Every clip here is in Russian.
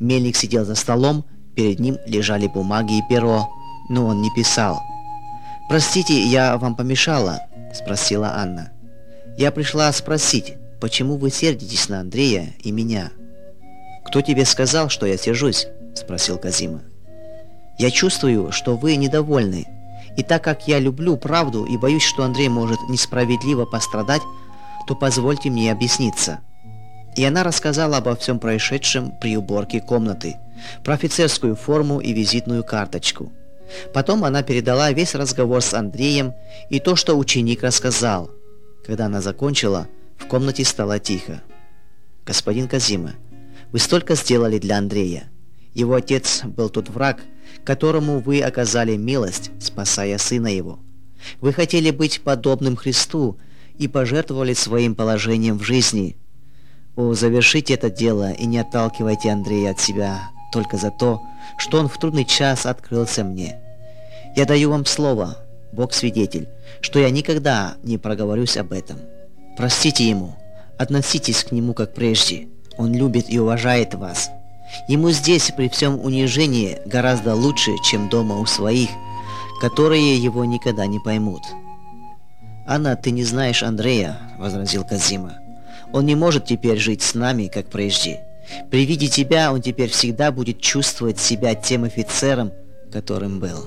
Мельник сидел за столом, перед ним лежали бумаги и перо, но он не писал. «Простите, я вам помешала?» – спросила Анна. «Я пришла спросить, почему вы сердитесь на Андрея и меня?» «Кто тебе сказал, что я сержусь?» – спросил Казима. «Я чувствую, что вы недовольны, и так как я люблю правду и боюсь, что Андрей может несправедливо пострадать, то позвольте мне объясниться». И она рассказала обо всем происшедшем при уборке комнаты, про офицерскую форму и визитную карточку. Потом она передала весь разговор с Андреем и то, что ученик рассказал. Когда она закончила, в комнате стало тихо. «Господин Казима, вы столько сделали для Андрея. Его отец был тот враг, которому вы оказали милость, спасая сына его. Вы хотели быть подобным Христу и пожертвовали своим положением в жизни. О, завершите это дело и не отталкивайте Андрея от себя только за то, что он в трудный час открылся мне. Я даю вам слово, Бог свидетель, что я никогда не проговорюсь об этом. Простите ему, относитесь к нему как прежде. Он любит и уважает вас. Ему здесь при всем унижении гораздо лучше, чем дома у своих, которые его никогда не поймут». «Анна, ты не знаешь Андрея», — возразил Казима. «Он не может теперь жить с нами, как прежде. При виде тебя он теперь всегда будет чувствовать себя тем офицером, которым был».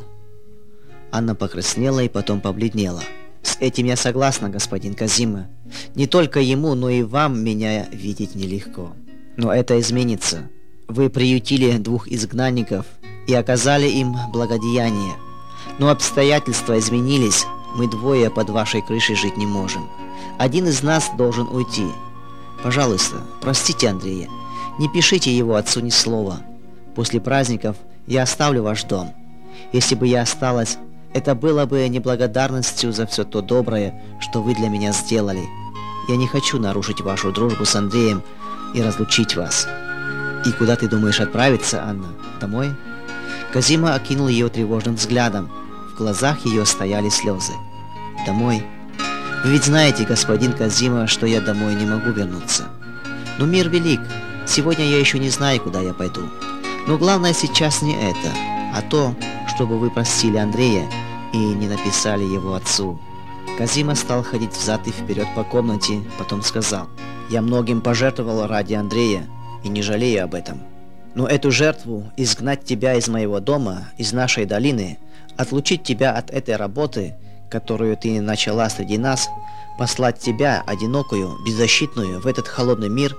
Анна покраснела и потом побледнела. «С этим я согласна, господин Казима. Не только ему, но и вам меня видеть нелегко. Но это изменится. Вы приютили 2 изгнанников и оказали им благодеяние. Но обстоятельства изменились, мы 2 под вашей крышей жить не можем. Один из нас должен уйти. Пожалуйста, простите Андрея, не пишите его отцу ни слова. После праздников я оставлю ваш дом. Если бы я осталась, это было бы неблагодарностью за все то доброе, что вы для меня сделали. Я не хочу нарушить вашу дружбу с Андреем и разлучить вас». «И куда ты думаешь отправиться, Анна? Домой?» Казима окинул ее тревожным взглядом. В глазах ее стояли слезы. «Домой? Вы ведь знаете, господин Казима, что я домой не могу вернуться. Но мир велик. Сегодня я еще не знаю, куда я пойду. Но главное сейчас не это, а то, чтобы вы простили Андрея и не написали его отцу». Казима стал ходить взад и вперед по комнате, потом сказал: «Я многим пожертвовал ради Андрея и не жалею об этом. Но эту жертву, изгнать тебя из моего дома, из нашей долины, отлучить тебя от этой работы, которую ты начала среди нас, послать тебя, одинокую, беззащитную, в этот холодный мир,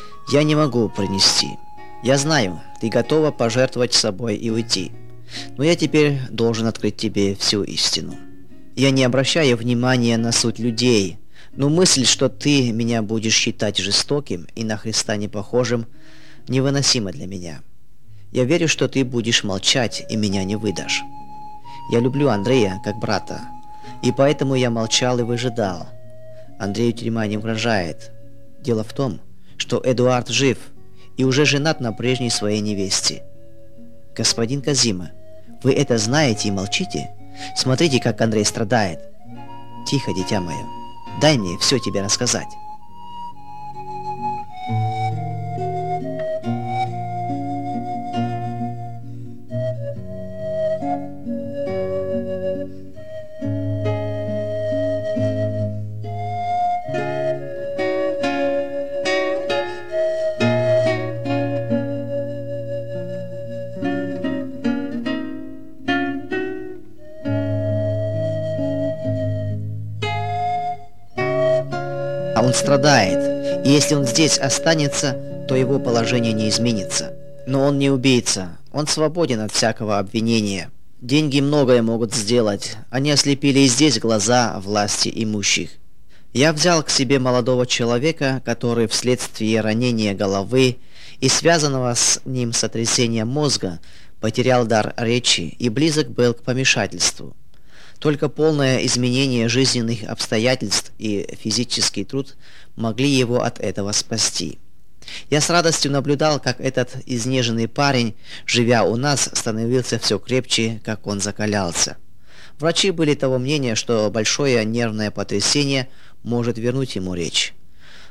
я не могу принести. Я знаю, ты готова пожертвовать собой и уйти. Но я теперь должен открыть тебе всю истину. Я не обращаю внимания на суть людей, но мысль, что ты меня будешь считать жестоким и на Христа не похожим, невыносима для меня. Я верю, что ты будешь молчать и меня не выдашь. Я люблю Андрея как брата, и поэтому я молчал и выжидал. Андрею тюрьма не угрожает. Дело в том, что Эдуард жив и уже женат на прежней своей невесте. Господин Казима, вы это знаете и молчите? Смотрите, как Андрей страдает. Тихо, дитя мое. Дай мне все тебе рассказать». Он страдает, и если он здесь останется, то его положение не изменится. Но он не убийца, он свободен от всякого обвинения. Деньги многое могут сделать, они ослепили и здесь глаза власти имущих. Я взял к себе молодого человека, который вследствие ранения головы и связанного с ним сотрясения мозга потерял дар речи и близок был к помешательству. Только полное изменение жизненных обстоятельств и физический труд могли его от этого спасти. Я с радостью наблюдал, как этот изнеженный парень, живя у нас, становился все крепче, как он закалялся. Врачи были того мнения, что большое нервное потрясение может вернуть ему речь.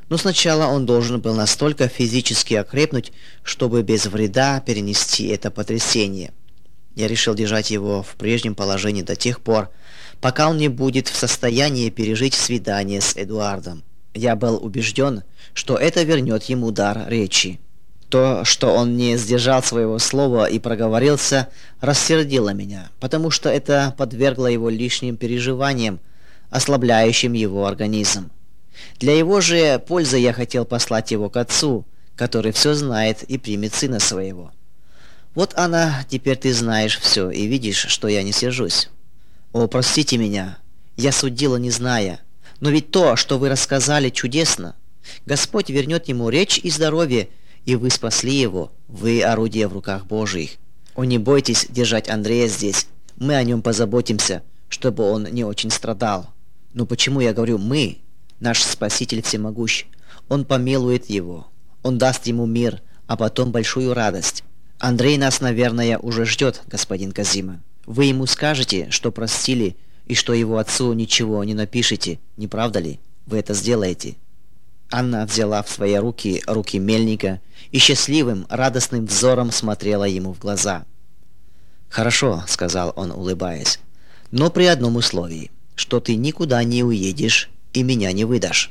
Но сначала он должен был настолько физически окрепнуть, чтобы без вреда перенести это потрясение. Я решил держать его в прежнем положении до тех пор, пока он не будет в состоянии пережить свидание с Эдуардом. Я был убежден, что это вернет ему дар речи. То, что он не сдержал своего слова и проговорился, рассердило меня, потому что это подвергло его лишним переживаниям, ослабляющим его организм. Для его же пользы я хотел послать его к отцу, который все знает и примет сына своего. Вот, Анна, теперь ты знаешь все и видишь, что я не сержусь. О, простите меня, я судила, не зная, но ведь то, что вы рассказали, чудесно. Господь вернет ему речь и здоровье, и вы спасли его, вы орудие в руках Божьих. О, не бойтесь держать Андрея здесь, мы о нем позаботимся, чтобы он не очень страдал. Но почему я говорю «мы»? Наш Спаситель всемогущ, Он помилует его, Он даст ему мир, а потом большую радость. Андрей нас, наверное, уже ждет, господин Казима. Вы ему скажете, что простили, и что его отцу ничего не напишите, не правда ли? Вы это сделаете». Анна взяла в свои руки мельника и счастливым, радостным взором смотрела ему в глаза. «Хорошо», — сказал он, улыбаясь, — «но при одном условии, что ты никуда не уедешь и меня не выдашь».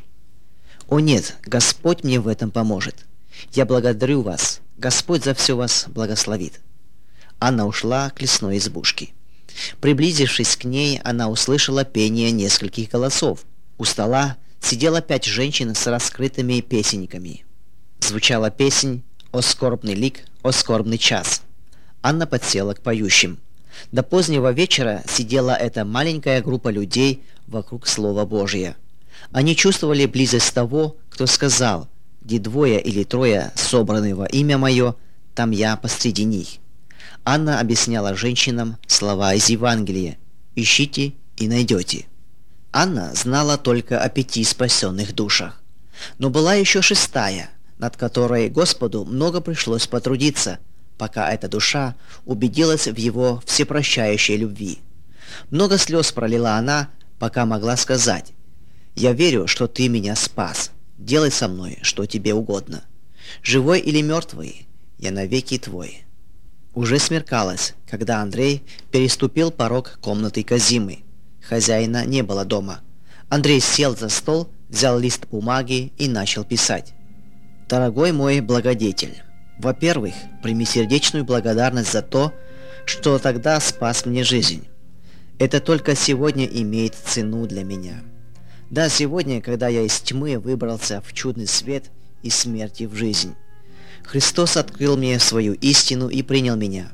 «О нет, Господь мне в этом поможет. Я благодарю вас, Господь за все вас благословит». Анна ушла к лесной избушке. Приблизившись к ней, она услышала пение нескольких голосов. У стола сидело 5 женщин с раскрытыми песенниками. Звучала песнь «О скорбный лик, о скорбный час». Анна подсела к поющим. До позднего вечера сидела эта маленькая группа людей вокруг Слова Божия. Они чувствовали близость того, кто сказал: «Где 2 или 3 собраны во имя Мое, там я посреди них». Анна объясняла женщинам слова из Евангелия: «Ищите и найдете». Анна знала только о 5 спасенных душах. Но была еще 6-я, над которой Господу много пришлось потрудиться, пока эта душа убедилась в Его всепрощающей любви. Много слез пролила она, пока могла сказать: «Я верю, что Ты меня спас. Делай со мной, что Тебе угодно. Живой или мертвый, я навеки Твой». Уже смеркалось, когда Андрей переступил порог комнаты Казимы. Хозяина не было дома. Андрей сел за стол, взял лист бумаги и начал писать. «Дорогой мой благодетель, во-первых, прими сердечную благодарность за то, что тогда спас мне жизнь. Это только сегодня имеет цену для меня. Да, сегодня, когда я из тьмы выбрался в чудный свет и смерти в жизнь. Христос открыл мне свою истину и принял меня.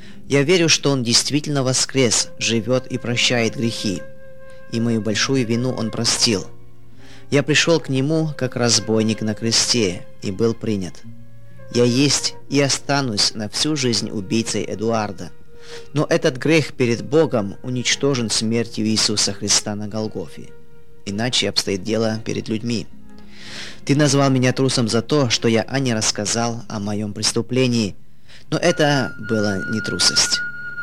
Я верю, что Он действительно воскрес, живет и прощает грехи. И мою большую вину Он простил. Я пришел к Нему, как разбойник на кресте, и был принят. Я есть и останусь на всю жизнь убийцей Эдуарда. Но этот грех перед Богом уничтожен смертью Иисуса Христа на Голгофе. Иначе обстоит дело перед людьми. Ты назвал меня трусом за то, что я Ане рассказал о моем преступлении, но это была не трусость.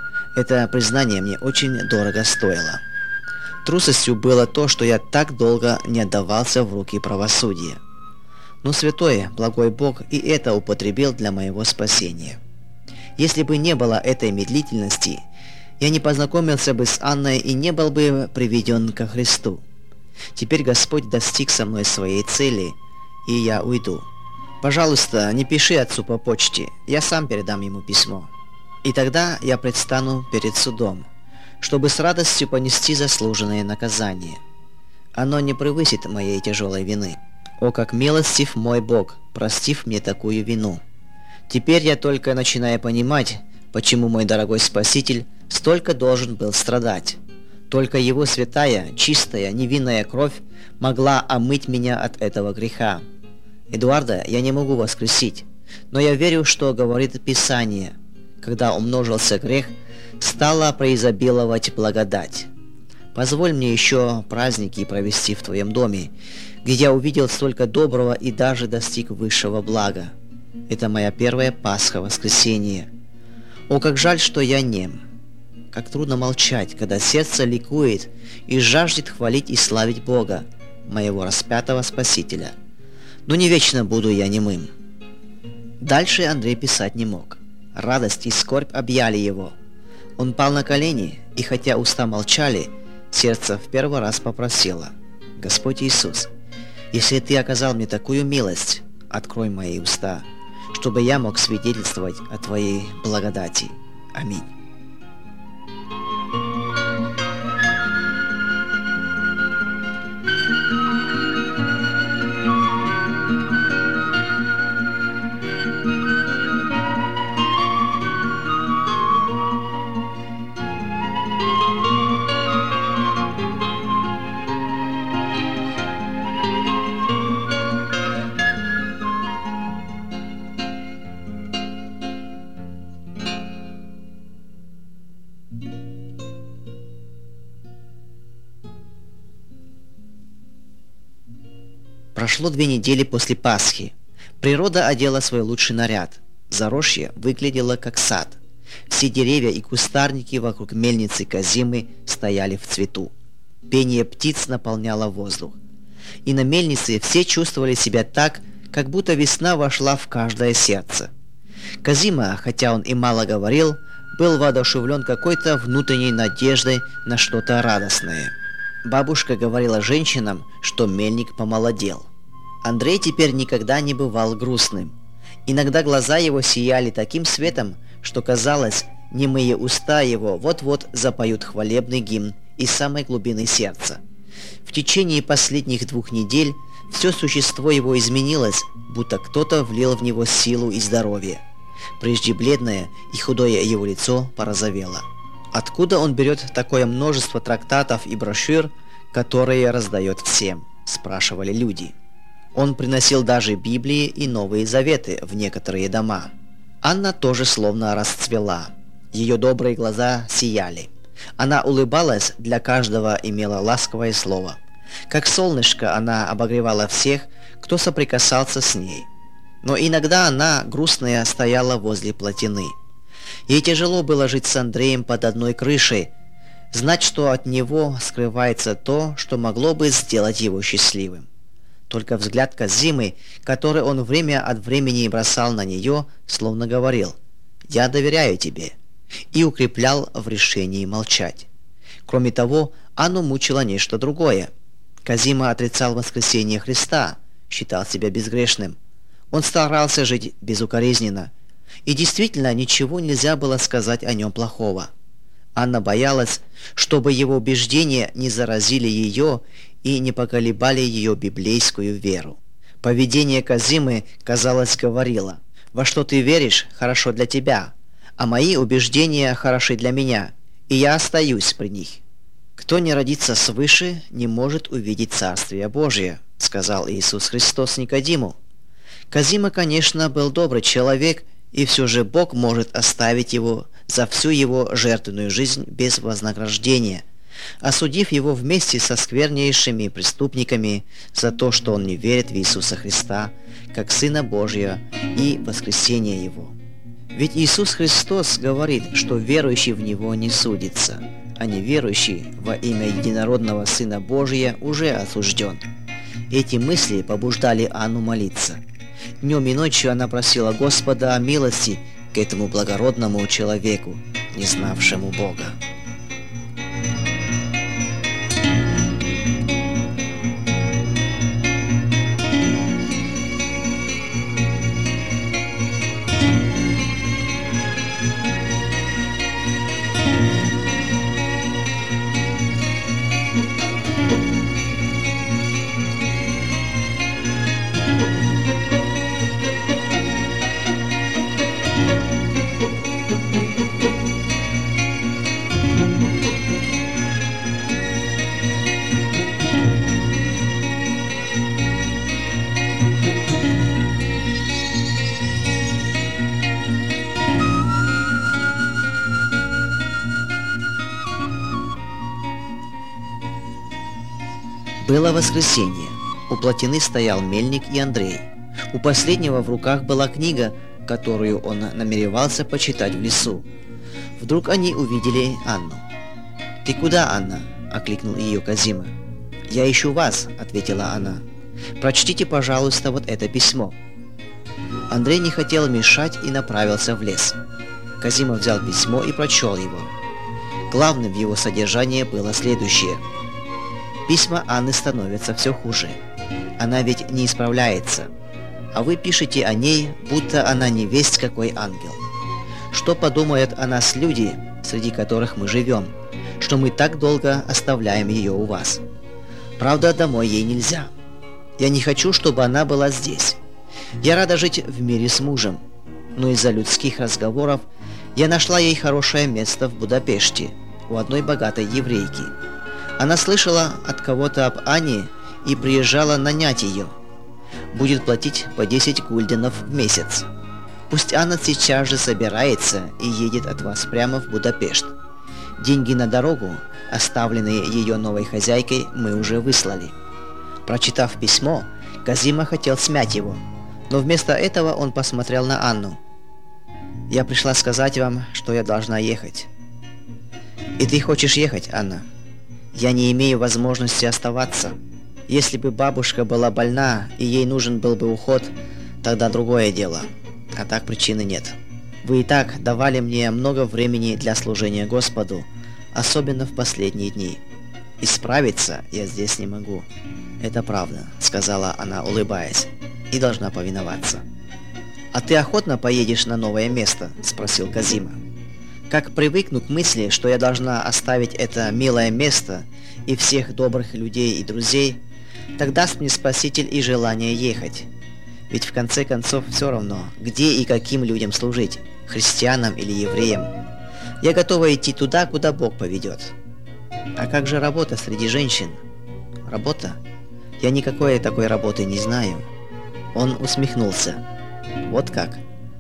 Это признание мне очень дорого стоило. Трусостью было то, что я так долго не отдавался в руки правосудия. Но святой, благой Бог и это употребил для моего спасения. Если бы не было этой медлительности, я не познакомился бы с Анной и не был бы приведен ко Христу. Теперь Господь достиг со мной своей цели, и я уйду. Пожалуйста, не пиши отцу по почте, я сам передам ему письмо. И тогда я предстану перед судом, чтобы с радостью понести заслуженное наказание. Оно не превысит моей тяжелой вины. О, как милостив мой Бог, простив мне такую вину. Теперь я только начинаю понимать, почему мой дорогой Спаситель столько должен был страдать. Только Его святая, чистая, невинная кровь могла омыть меня от этого греха. Эдуарда я не могу воскресить, но я верю, что говорит Писание: когда умножился грех, стала преизобиловать благодать. Позволь мне еще праздники провести в Твоем доме, где я увидел столько доброго и даже достиг высшего блага. Это моя первая Пасха, воскресенье. О, как жаль, что я нем. Как трудно молчать, когда сердце ликует и жаждет хвалить и славить Бога, моего распятого Спасителя. Но не вечно буду я немым». Дальше Андрей писать не мог. Радость и скорбь объяли его. Он пал на колени, и хотя уста молчали, сердце в первый раз попросило: «Господь Иисус, если Ты оказал мне такую милость, открой мои уста, чтобы я мог свидетельствовать о Твоей благодати. Аминь». Прошло 2 недели после Пасхи. Природа одела свой лучший наряд. Заросье выглядело как сад. Все деревья и кустарники вокруг мельницы Казимы стояли в цвету. Пение птиц наполняло воздух. И на мельнице все чувствовали себя так, как будто весна вошла в каждое сердце. Казима, хотя он и мало говорил, был воодушевлен какой-то внутренней надеждой на что-то радостное. Бабушка говорила женщинам, что мельник помолодел. Андрей теперь никогда не бывал грустным. Иногда глаза его сияли таким светом, что казалось, немые уста его вот-вот запоют хвалебный гимн из самой глубины сердца. В течение последних 2 недель все существо его изменилось, будто кто-то влил в него силу и здоровье. Прежде бледное и худое его лицо порозовело. «Откуда он берет такое множество трактатов и брошюр, которые раздает всем?» – спрашивали люди. Он приносил даже Библии и Новые Заветы в некоторые дома. Анна тоже словно расцвела. Ее добрые глаза сияли. Она улыбалась, для каждого имела ласковое слово. Как солнышко она обогревала всех, кто соприкасался с ней. Но иногда она, грустная, стояла возле плотины. Ей тяжело было жить с Андреем под одной крышей, знать, что от него скрывается то, что могло бы сделать его счастливым. Только взгляд Казимы, который он время от времени бросал на нее, словно говорил: «Я доверяю тебе», и укреплял в решении молчать. Кроме того, Анну мучило нечто другое. Казима отрицал воскресение Христа, считал себя безгрешным. Он старался жить безукоризненно, и действительно ничего нельзя было сказать о нем плохого. Анна боялась, чтобы его убеждения не заразили ее и не поколебали ее библейскую веру. Поведение Казимы, казалось, говорило: «Во что ты веришь, хорошо для тебя, а мои убеждения хороши для меня, и я остаюсь при них». «Кто не родится свыше, не может увидеть Царствие Божие», — сказал Иисус Христос Никодиму. Казима, конечно, был добрый человек, и все же Бог может оставить его за всю его жертвенную жизнь без вознаграждения, осудив его вместе со сквернейшими преступниками за то, что он не верит в Иисуса Христа как Сына Божия и воскресение Его. Ведь Иисус Христос говорит, что верующий в Него не судится, а неверующий во имя единородного Сына Божия уже осужден. Эти мысли побуждали Анну молиться. Днем и ночью она просила Господа о милости к этому благородному человеку, не знавшему Бога. Было воскресенье. У плотины стоял мельник и Андрей. У последнего в руках была книга, которую он намеревался почитать в лесу. Вдруг они увидели Анну. «Ты куда, Анна?» – окликнул ее Казима. «Я ищу вас», – ответила она. Прочтите, пожалуйста, вот это письмо». Андрей не хотел мешать и направился в лес. Казима взял письмо и прочел его. Главным в его содержании было следующее. «Письма Анны становятся все хуже. Она ведь не исправляется. А вы пишете о ней, будто она невесть какой ангел. Что подумают о нас люди, среди которых мы живем, что мы так долго оставляем ее у вас? Правда, домой ей нельзя. Я не хочу, чтобы она была здесь. Я рада жить в мире с мужем, но из-за людских разговоров я нашла ей хорошее место в Будапеште, у одной богатой еврейки. Она слышала от кого-то об Ане и приезжала нанять ее. Будет платить по 10 гульденов в месяц. Пусть Анна сейчас же собирается и едет от вас прямо в Будапешт. Деньги на дорогу, оставленные ее новой хозяйкой, мы уже выслали». Прочитав письмо, Казима хотел смять его, но вместо этого он посмотрел на Анну. «Я пришла сказать вам, что я должна ехать». «И ты хочешь ехать, Анна?» «Я не имею возможности оставаться. Если бы бабушка была больна и ей нужен был бы уход, тогда другое дело. А так причины нет. Вы и так давали мне много времени для служения Господу, особенно в последние дни. Исправиться я здесь не могу». «Это правда», — сказала она, улыбаясь, — «и должна повиноваться». «А ты охотно поедешь на новое место?» — спросил Казима. «Как привыкну к мысли, что я должна оставить это милое место и всех добрых людей и друзей, тогда даст мне Спаситель и желание ехать. Ведь в конце концов все равно, где и каким людям служить, христианам или евреям. Я готова идти туда, куда Бог поведет». «А как же работа среди женщин?» «Работа? Я никакой такой работы не знаю». Он усмехнулся. «Вот как?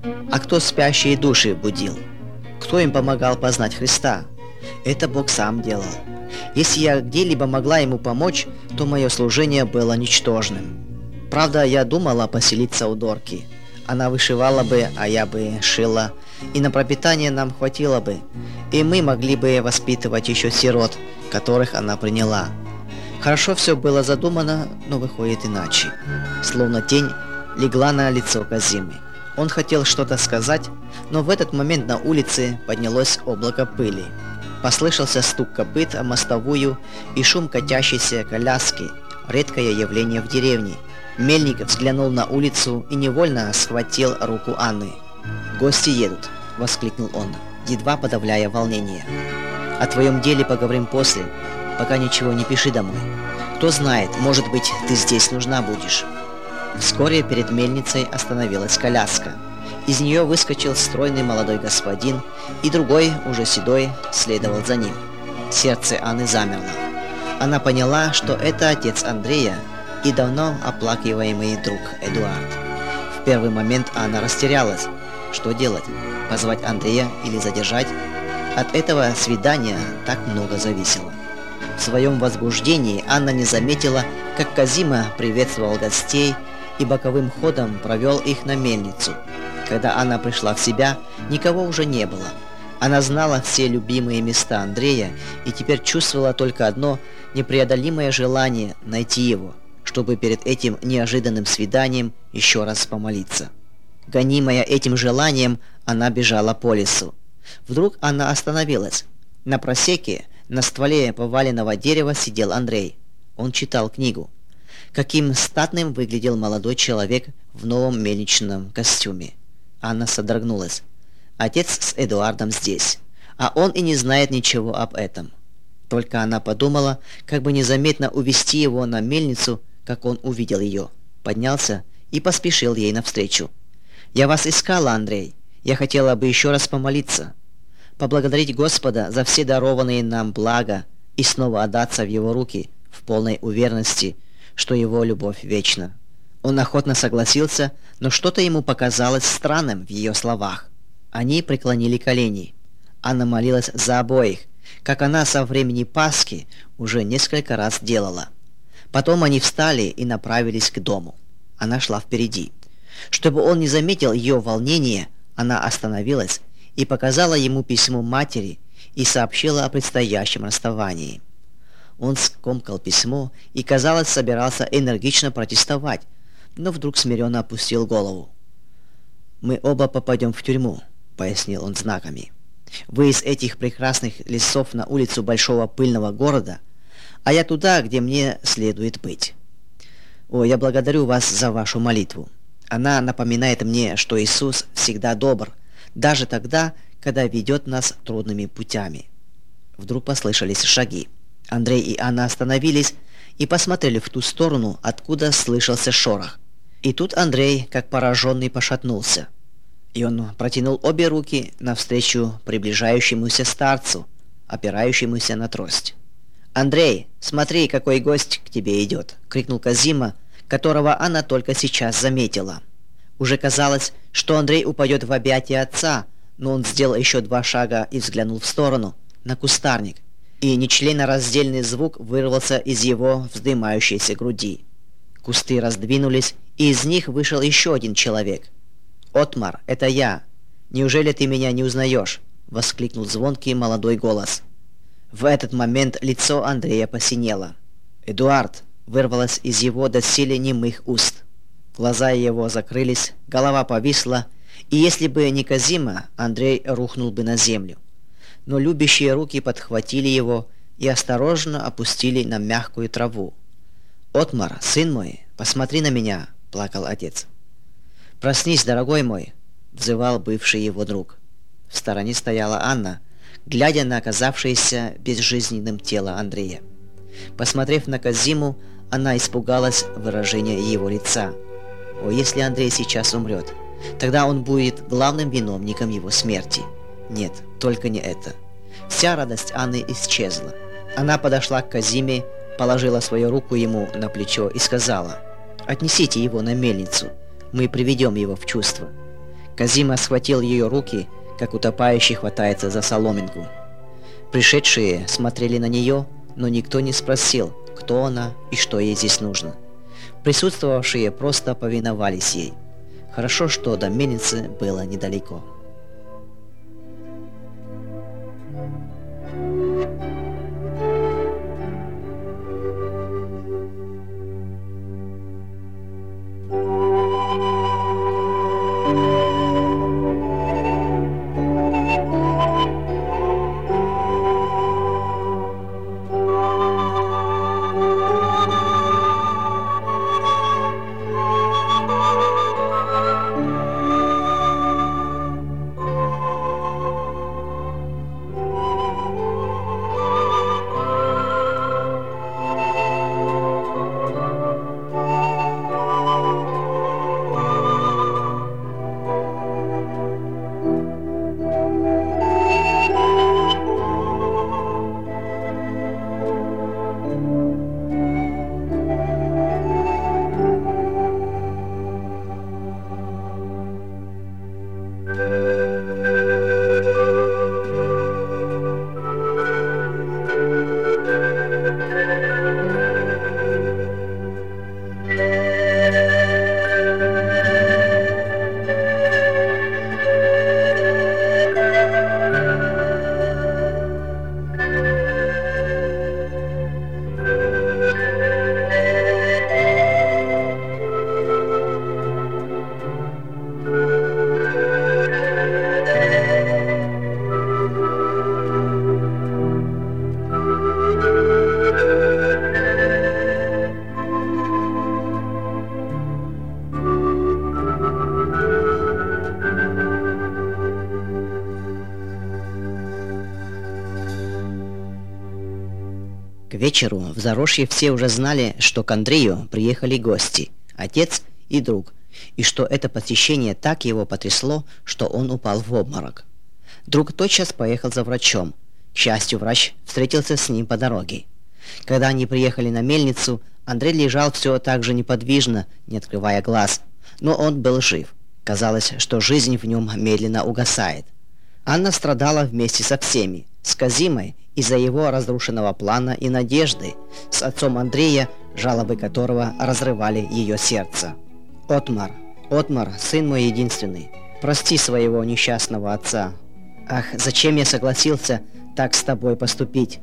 А кто спящие души будил? Кто им помогал познать Христа? Это Бог сам делал. Если я где-либо могла ему помочь, то мое служение было ничтожным. Правда, я думала поселиться у Дорки. Она вышивала бы, а я бы шила, и на пропитание нам хватило бы, и мы могли бы воспитывать еще сирот, которых она приняла. Хорошо все было задумано, но выходит иначе». Словно тень легла на лицо Казимы. Он хотел что-то сказать, но в этот момент на улице поднялось облако пыли. Послышался стук копыт о мостовую и шум катящейся коляски, редкое явление в деревне. Мельник взглянул на улицу и невольно схватил руку Анны. «Гости едут!» — воскликнул он, едва подавляя волнение. «О твоем деле поговорим после. Пока ничего не пиши домой. Кто знает, может быть, ты здесь нужна будешь». Вскоре перед мельницей остановилась коляска. Из нее выскочил стройный молодой господин, и другой, уже седой, следовал за ним. Сердце Анны замерло. Она поняла, что это отец Андрея и давно оплакиваемый друг Эдуард. В первый момент Анна растерялась. Что делать? Позвать Андрея или задержать? От этого свидания так много зависело. В своем возбуждении Анна не заметила, как Казима приветствовал гостей и боковым ходом провел их на мельницу. Когда Анна пришла в себя, никого уже не было. Она знала все любимые места Андрея и теперь чувствовала только одно непреодолимое желание найти его, чтобы перед этим неожиданным свиданием еще раз помолиться. Гонимая этим желанием, она бежала по лесу. Вдруг она остановилась. На просеке, на стволе поваленного дерева сидел Андрей. Он читал книгу. Каким статным выглядел молодой человек в новом мельничном костюме. Анна содрогнулась. Отец с Эдуардом здесь, а он и не знает ничего об этом. Только она подумала, как бы незаметно увести его на мельницу, как он увидел ее, поднялся и поспешил ей навстречу. «Я вас искала, Андрей. Я хотела бы еще раз помолиться, поблагодарить Господа за все дарованные нам блага и снова отдаться в Его руки в полной уверенности, что Его любовь вечна». Он охотно согласился, но что-то ему показалось странным в ее словах. Они преклонили колени. Анна молилась за обоих, как она со времени Пасхи уже несколько раз делала. Потом они встали и направились к дому. Она шла впереди. Чтобы он не заметил ее волнения, она остановилась и показала ему письмо матери и сообщила о предстоящем расставании. Он скомкал письмо и, казалось, собирался энергично протестовать, но вдруг смиренно опустил голову. «Мы оба попадем в тюрьму», — пояснил он знаками. «Вы из этих прекрасных лесов на улицу большого пыльного города, а я туда, где мне следует быть. О, я благодарю вас за вашу молитву. Она напоминает мне, что Иисус всегда добр, даже тогда, когда ведет нас трудными путями». Вдруг послышались шаги. Андрей и Анна остановились и посмотрели в ту сторону, откуда слышался шорох. И тут Андрей, как пораженный, пошатнулся. И он протянул обе руки навстречу приближающемуся старцу, опирающемуся на трость. «Андрей, смотри, какой гость к тебе идет!» — крикнул Казима, которого она только сейчас заметила. Уже казалось, что Андрей упадет в объятия отца, но он сделал еще 2 шага и взглянул в сторону, на кустарник, и нечленораздельный звук вырвался из его вздымающейся груди. Кусты раздвинулись, и из них вышел еще один человек. «Отмар, это я! Неужели ты меня не узнаешь?» — воскликнул звонкий молодой голос. В этот момент лицо Андрея посинело. «Эдуард!» — вырвалось из его доселе немых уст. Глаза его закрылись, голова повисла, и если бы не Казима, Андрей рухнул бы на землю. Но любящие руки подхватили его и осторожно опустили на мягкую траву. «Отмар, сын мой, посмотри на меня!» — плакал отец. «Проснись, дорогой мой!» — взывал бывший его друг. В стороне стояла Анна, глядя на оказавшееся безжизненным тело Андрея. Посмотрев на Казиму, она испугалась выражения его лица. О, если Андрей сейчас умрет, тогда он будет главным виновником его смерти. Нет, только не это. Вся радость Анны исчезла. Она подошла к Казиме, положила свою руку ему на плечо и сказала: «Отнесите его на мельницу, мы приведем его в чувство». Казима схватил ее руки, как утопающий хватается за соломинку. Пришедшие смотрели на нее, но никто не спросил, кто она и что ей здесь нужно. Присутствовавшие просто повиновались ей. Хорошо, что до мельницы было недалеко. К вечеру в Зарожье все уже знали, что к Андрею приехали гости, отец и друг, и что это посещение так его потрясло, что он упал в обморок. Друг тотчас поехал за врачом. К счастью, врач встретился с ним по дороге. Когда они приехали на мельницу, Андрей лежал все так же неподвижно, не открывая глаз, но он был жив. Казалось, что жизнь в нем медленно угасает. Анна страдала вместе со всеми, с Казимой из-за его разрушенного плана и надежды, с отцом Андрея, жалобы которого разрывали ее сердце. «Отмар, Отмар, сын мой единственный, прости своего несчастного отца. Ах, зачем я согласился так с тобой поступить?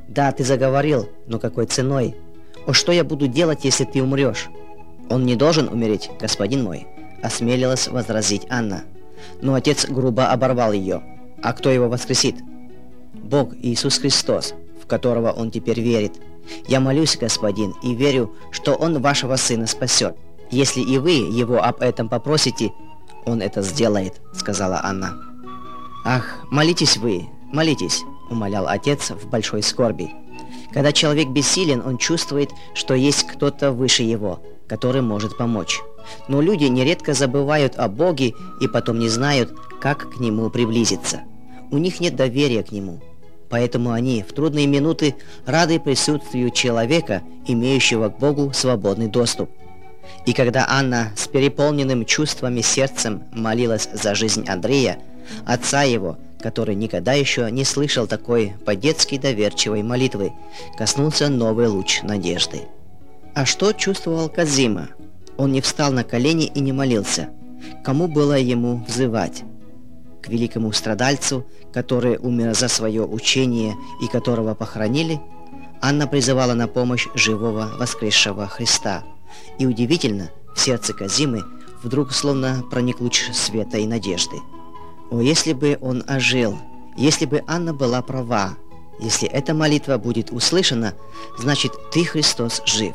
Да, ты заговорил, но какой ценой? О, что я буду делать, если ты умрешь? Он не должен умереть, господин мой, осмелилась возразить Анна. Но отец грубо оборвал ее. А кто его воскресит? Бог Иисус Христос, в которого он теперь верит. Я молюсь, господин, и верю, что он вашего сына спасет. Если и вы его об этом попросите, он это сделает, сказала Анна. Ах, молитесь вы, молитесь, умолял отец в большой скорби. Когда человек бессилен, он чувствует, что есть кто-то выше его, который может помочь. Но люди нередко забывают о Боге и потом не знают, как к Нему приблизиться. У них нет доверия к Нему. Поэтому они в трудные минуты рады присутствию человека, имеющего к Богу свободный доступ. И когда Анна с переполненным чувствами сердцем молилась за жизнь Андрея, отца его, который никогда еще не слышал такой по-детски доверчивой молитвы, коснулся новый луч надежды. А что чувствовал Казима? Он не встал на колени и не молился. Кому было ему взывать? К великому страдальцу, который умер за свое учение и которого похоронили? Анна призывала на помощь живого воскресшего Христа. И удивительно, в сердце Казимы вдруг словно проник луч света и надежды. О, если бы он ожил, если бы Анна была права, если эта молитва будет услышана, значит, ты, Христос, жив.